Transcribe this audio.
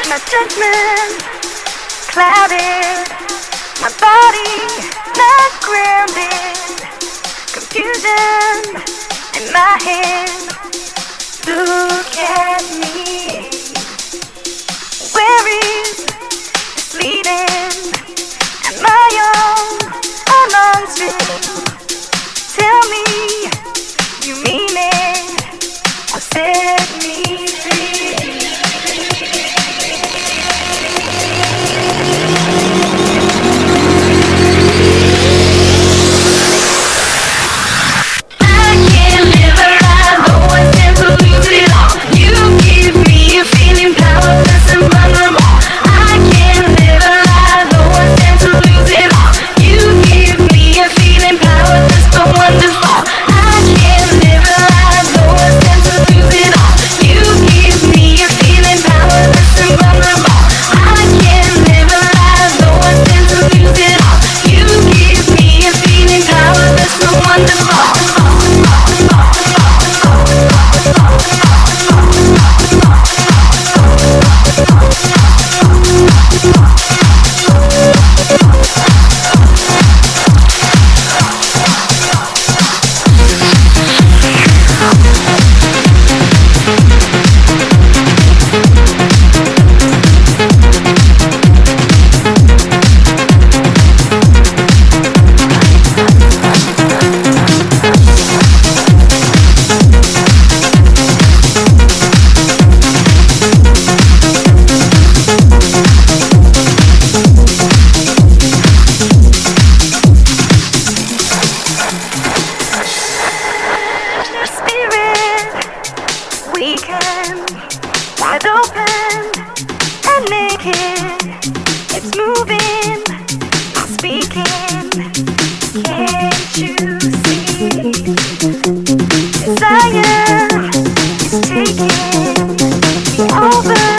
My judgment clouded, my body not grounded, confusion in my head. Look at me. Where is this leading? Am I on a street? Tell me you mean it, or set me free. I can't live a life, though I tend to lose it all. You give me a feeling powerless and vulnerable. I can't live a life, though I tend to lose it all. You give me a feeling powerless but wonderful. I can't live a life, though I tend to lose it all. You give me a feeling powerless and vulnerable. I can't live a life, though I tend to lose it all. You give me a feeling powerless but wonderful. Wide open and naked, it's moving, speaking. Can't you see? Desire is taking me over.